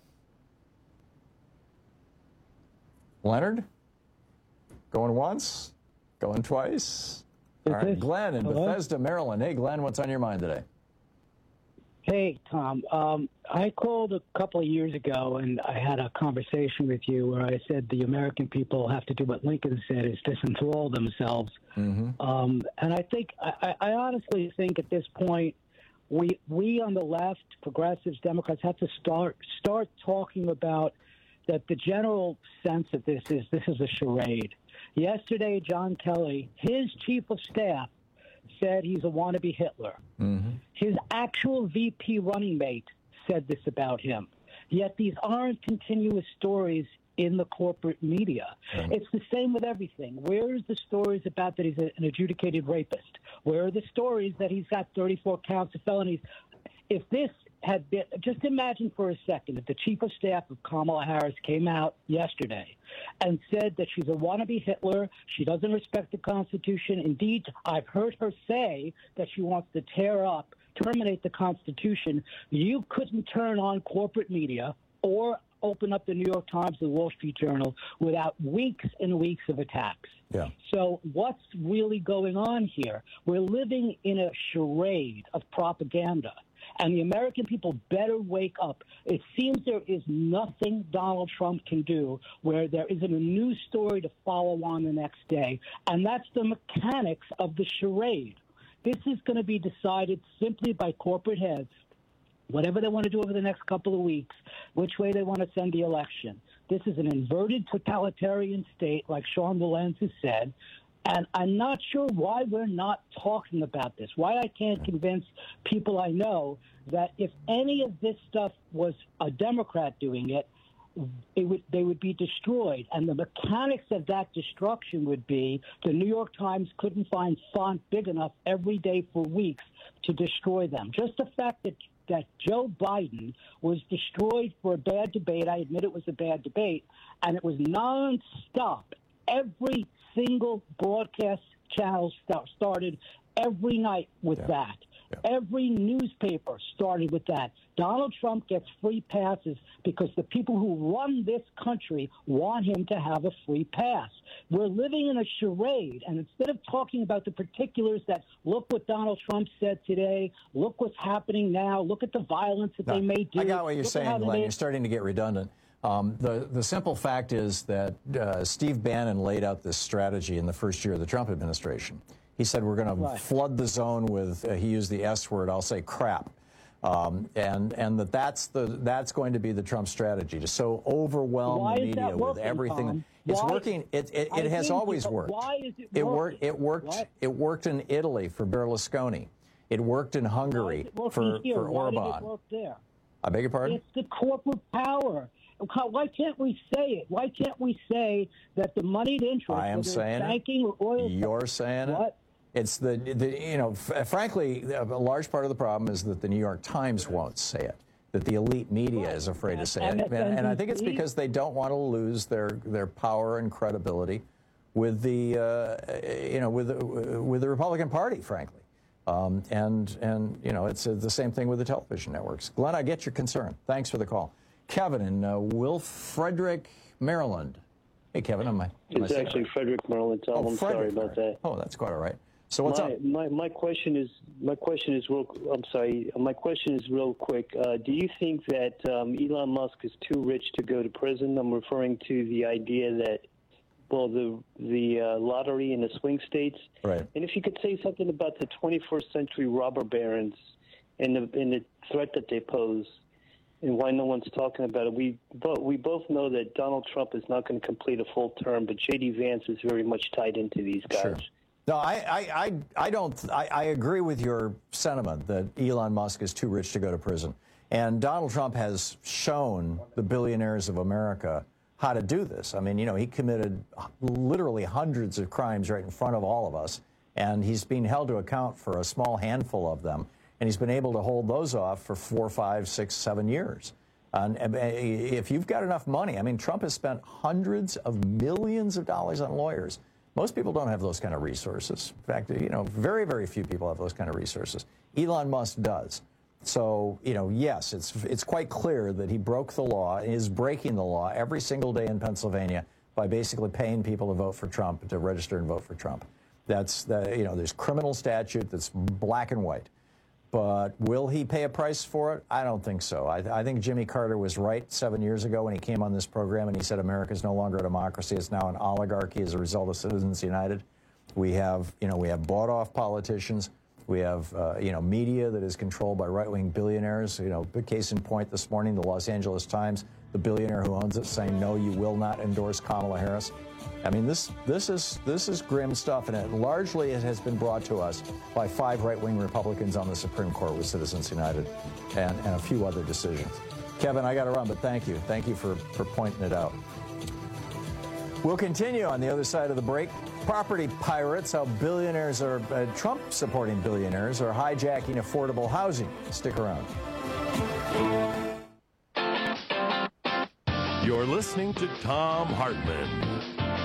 Leonard? Going once? Going twice? All right. Glenn in Bethesda, Maryland. Hey, Glenn, what's on your mind today? Hey, Tom. I called a couple of years ago, and I had a conversation with you where I said the American people have to do what Lincoln said, is disenthrall themselves. And I think, I honestly think at this point, we on the left, progressives, Democrats, have to start talking about that the general sense of this is a charade. Yesterday, John Kelly, his chief of staff, said he's a wannabe Hitler. His actual VP running mate said this about him. Yet these aren't continuous stories in the corporate media. It's the same with everything. Where is the stories about that he's an adjudicated rapist? Where are the stories that he's got 34 counts of felonies? If this had been, just imagine for a second, if the chief of staff of Kamala Harris came out yesterday and said that she's a wannabe Hitler, she doesn't respect the Constitution. Indeed, I've heard her say that she wants to terminate the Constitution. You couldn't turn on corporate media or open up the New York Times or the Wall Street Journal without weeks and weeks of attacks. So what's really going on here? We're living in a charade of propaganda. And the American people better wake up. It seems there is nothing Donald Trump can do where there isn't a new story to follow on the next day. And that's the mechanics of the charade. This is going to be decided simply by corporate heads, whatever they want to do over the next couple of weeks, which way they want to send the election. This is an inverted totalitarian state, like Sean Wilentz has said. And I'm not sure why we're not talking about this, why I can't convince people I know that if any of this stuff was a Democrat doing it, they would be destroyed. And the mechanics of that destruction would be the New York Times couldn't find font big enough every day for weeks to destroy them. Just the fact that Joe Biden was destroyed for a bad debate, I admit it was a bad debate, and it was nonstop. Every single broadcast channel started every night with that. Every newspaper started with that. Donald Trump gets free passes because the people who run this country want him to have a free pass. We're living in a charade, and instead of talking about the particulars that look what Donald Trump said today, look what's happening now, look at the violence that they may do. I got what you're saying, Glenn. You're starting to get redundant. The simple fact is that Steve Bannon laid out this strategy in the first year of the Trump administration. He said we're going to flood the zone with, he used the S word, I'll say crap. And that's going to be the Trump strategy, to so overwhelm the media with everything. Tom? It's working. It has always worked. Why is it working? It worked in Italy for Berlusconi. It worked in Hungary for Orban. Why did it work there? I beg your pardon? It's the corporate power. Why can't we say it? Why can't we say that the moneyed interest, I am saying banking or oil? You're saying it. It's frankly, a large part of the problem is that the New York Times won't say it, that the elite media is afraid to say it. And I think it's because they don't want to lose their power and credibility with the, with the Republican Party, frankly. It's the same thing with the television networks. Glenn, I get your concern. Thanks for the call. Kevin in Will Frederick, Maryland. Hey, Kevin, It's actually Frederick, Maryland. Tom, I'm sorry about that. Oh, that's quite all right. So what's up? My question is real. I'm sorry. My question is real quick. Do you think that Elon Musk is too rich to go to prison? I'm referring to the idea that, well, the lottery in the swing states. Right. And if you could say something about the 21st century robber barons and the threat that they pose, and why no one's talking about it. We both know that Donald Trump is not going to complete a full term, but J.D. Vance is very much tied into these guys. Sure. No, I agree with your sentiment that Elon Musk is too rich to go to prison. And Donald Trump has shown the billionaires of America how to do this. I mean, he committed literally hundreds of crimes right in front of all of us, and he's being held to account for a small handful of them. And he's been able to hold those off for 4, 5, 6, 7 years. And if you've got enough money, I mean, Trump has spent hundreds of millions of dollars on lawyers. Most people don't have those kind of resources. In fact, very, very few people have those kind of resources. Elon Musk does. So, yes, it's quite clear that he broke the law, is breaking the law every single day in Pennsylvania by basically paying people to vote for Trump, to register and vote for Trump. There's criminal statute that's black and white. But will he pay a price for it? I don't think so. I think Jimmy Carter was right 7 years ago when he came on this program and he said America is no longer a democracy. It's now an oligarchy as a result of Citizens United. We have bought-off politicians. We have, media that is controlled by right-wing billionaires. Big case in point this morning, the Los Angeles Times, the billionaire who owns it saying, no, you will not endorse Kamala Harris. I mean, this is grim stuff, and it has been brought to us by 5 right-wing Republicans on the Supreme Court with Citizens United and a few other decisions. Kevin, I got to run, but thank you. Thank you for pointing it out. We'll continue on the other side of the break. Property pirates, how billionaires are, Trump-supporting billionaires are hijacking affordable housing. Stick around. You're listening to Thom Hartmann.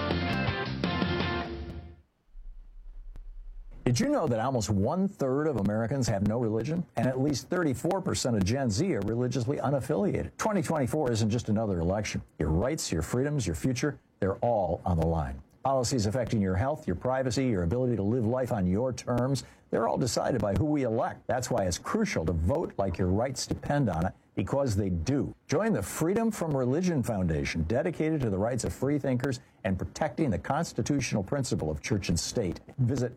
Did you know that almost 1/3 of Americans have no religion? And at least 34% of Gen Z are religiously unaffiliated. 2024 isn't just another election. Your rights, your freedoms, your future, they're all on the line. Policies affecting your health, your privacy, your ability to live life on your terms, they're all decided by who we elect. That's why it's crucial to vote like your rights depend on it, because they do. Join the Freedom from Religion Foundation, dedicated to the rights of free thinkers and protecting the constitutional principle of church and state. Visit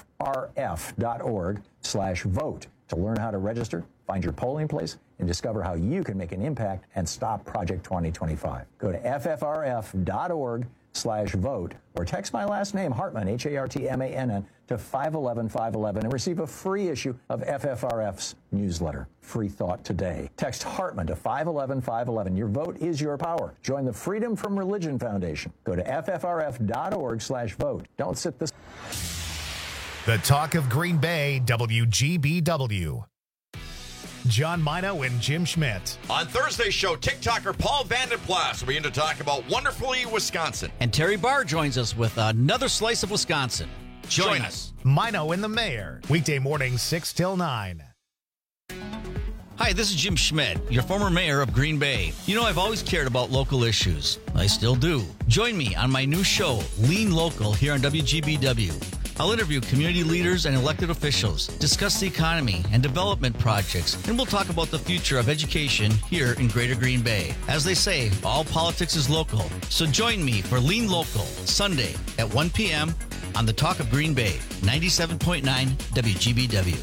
ffrf.org/vote to learn how to register, find your polling place, and discover how you can make an impact and stop Project 2025. Go to ffrf.org/vote 511-511-vote or text my last name, Hartman, Hartmann, to 511-511 and receive a free issue of FFRF's newsletter, Free Thought Today. Text Hartman to 511-511. Your vote is your power. Join the Freedom from Religion Foundation. Go to ffrf.org/vote. Don't sit this. The Talk of Green Bay, WGBW. John Mino and Jim Schmidt. On Thursday's show, TikToker Paul Vandenplas will begin to talk about wonderfully Wisconsin. And Terry Barr joins us with another slice of Wisconsin. Join us. Mino and the Mayor, weekday mornings 6 till 9. Hi, this is Jim Schmidt, your former mayor of Green Bay. You know, I've always cared about local issues. I still do. Join me on my new show, Lean Local, here on WGBW. I'll interview community leaders and elected officials, discuss the economy and development projects, and we'll talk about the future of education here in Greater Green Bay. As they say, all politics is local. So join me for Lean Local, Sunday at 1 p.m. on the Talk of Green Bay, 97.9 WGBW.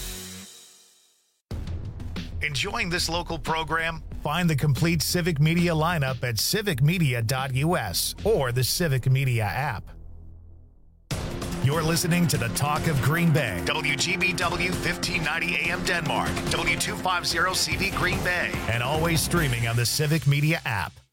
Enjoying this local program? Find the complete Civic Media lineup at civicmedia.us or the Civic Media app. You're listening to the Talk of Green Bay, WGBW 1590 AM Denmark, W250 CV Green Bay, and always streaming on the Civic Media app.